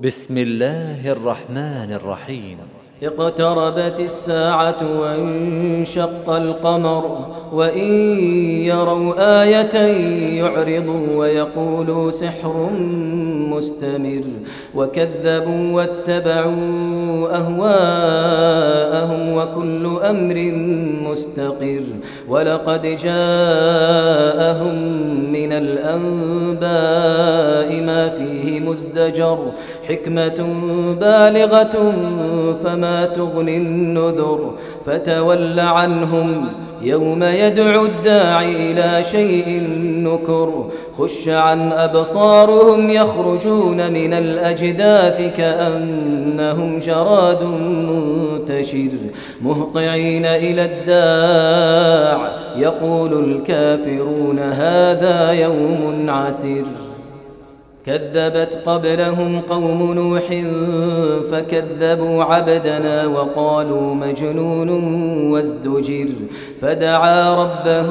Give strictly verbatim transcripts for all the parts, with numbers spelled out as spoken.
بسم الله الرحمن الرحيم. اقتربت الساعة وانشق القمر وإن يروا آية يعرضوا ويقولوا سحر مستمر وكذبوا واتبعوا أهواءهم وكل أمر مستقر ولقد جاءهم من الأنباء ما فيه مزدجر حكمة بالغة فما تغني النذر فتول عنهم يوم يدعو الداعي إلى شيء نكر خش عن أبصارهم يخرجون من الأجداث كأنهم جراد منتشر مهطعين إلى الداع يقول الكافرون هذا يوم عسر كذبت قبلهم قوم نوح فكذبوا عبدنا وقالوا مجنون وازدجر فدعا ربه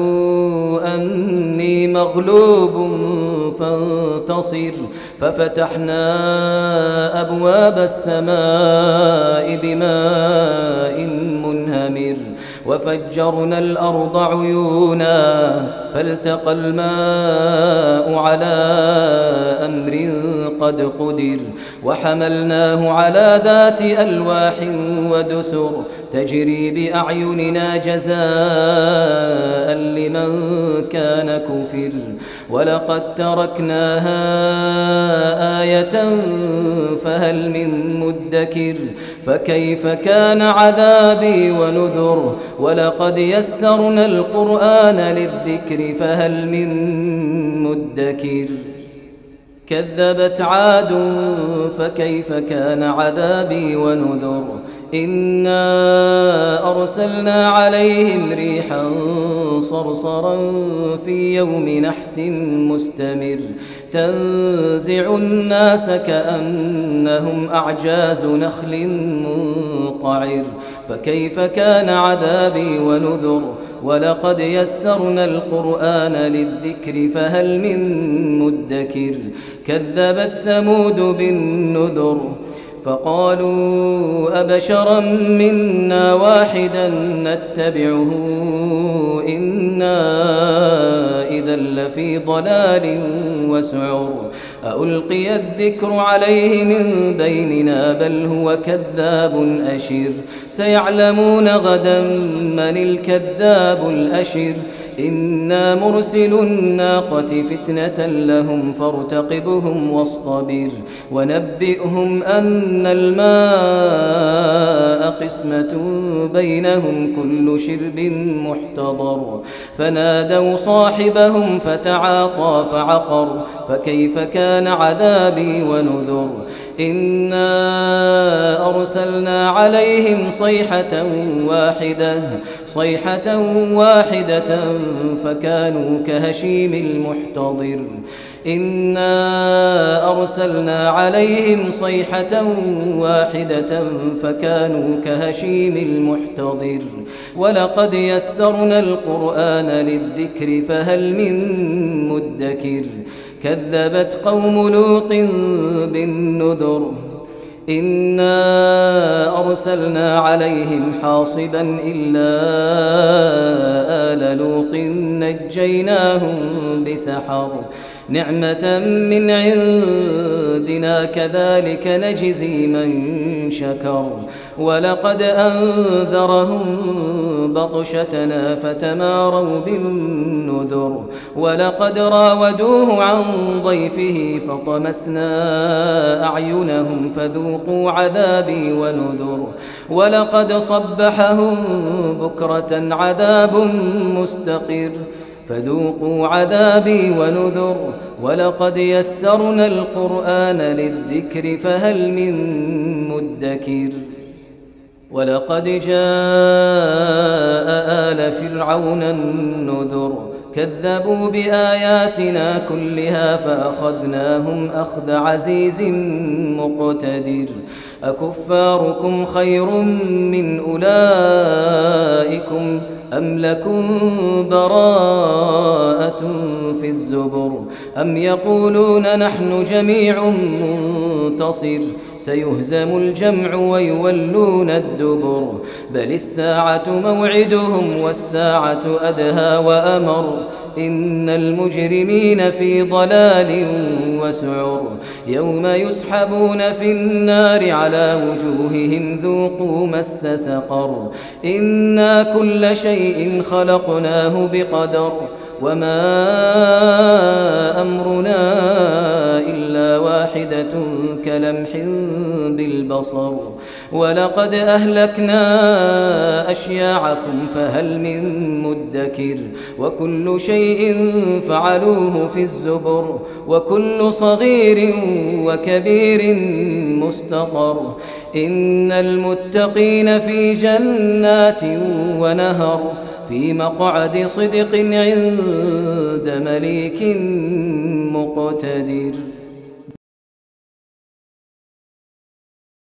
أني مغلوب فانتصر ففتحنا أبواب السماء بماء منهمر وفجرنا الأرض عيونا فالتقى الماء على أمر قد قدر وحملناه على ذات ألواح ودسر تجري بأعيننا جزاء لمن كان كفر ولقد تركناها آية فهل من مدكر فكيف كان عذابي ونذر ولقد يسرنا القرآن للذكر فهل من مدكر كذبت عاد فكيف كان عذابي ونذر إنا أرسلنا عليهم ريحا صرصرا في يوم نحس مستمر تنزع الناس كأنهم أعجاز نخل منقعر فكيف كان عذابي ونذر ولقد يسرنا القرآن للذكر فهل من مدكر كذبت ثمود بالنذر فقالوا أبشرا منا واحدا نتبعه إنا إذا لفي ضلال وسعر ألقي الذكر عليه من بيننا بل هو كذاب أشر سيعلمون غدا من الكذاب الأشر إنا مرسل الناقة فتنة لهم فارتقبهم واصطبر ونبئهم أن الماء قسمة بينهم كل شرب محتضر فنادوا صاحبهم فتعاطى فعقر فكيف كان عذابي ونذر إنا أرسلنا عليهم صيحة واحدة صيحة واحدة فكانوا كهشيم المحتضر إنا أرسلنا عليهم صيحة واحدة فكانوا كهشيم المحتضر ولقد يسرنا القرآن للذكر فهل من مدكر كذبت قوم لوط بالنذر إنا أرسلنا عليهم حاصبا إلا آل لوط نجيناهم بسحر نعمة من عندنا كذلك نجزي من شكر ولقد أنذرهم بطشتنا فتماروا بالنذر ولقد راودوه عن ضيفه فطمسنا أعينهم فذوقوا عذابي ونذر ولقد صبحهم بكرة عذاب مستقر فذوقوا عذابي ونذر ولقد يسرنا القرآن للذكر فهل من مدكر ولقد جاء آل فرعون النذر كذبوا بآياتنا كلها فأخذناهم أخذ عزيز مقتدر أكفاركم خير من أولئكم أم لكم براءة في الزبر أم يقولون نحن جميع منتصر سيهزم الجمع ويولون الدبر بل الساعة موعدهم والساعة أدهى وأمر إن المجرمين في ضلال وسعر يوم يسحبون في النار على وجوههم ذوقوا مس سقر إنا كل شيء خلقناه بقدر وما أمرنا إلا واحدة كلمح بالبصر ولقد أهلكنا أشياعكم فهل من مدكر وكل شيء فعلوه في الزبر وكل صغير وكبير مستقر إن المتقين في جنات ونهر في مقعد صدق عند مليك مقتدر.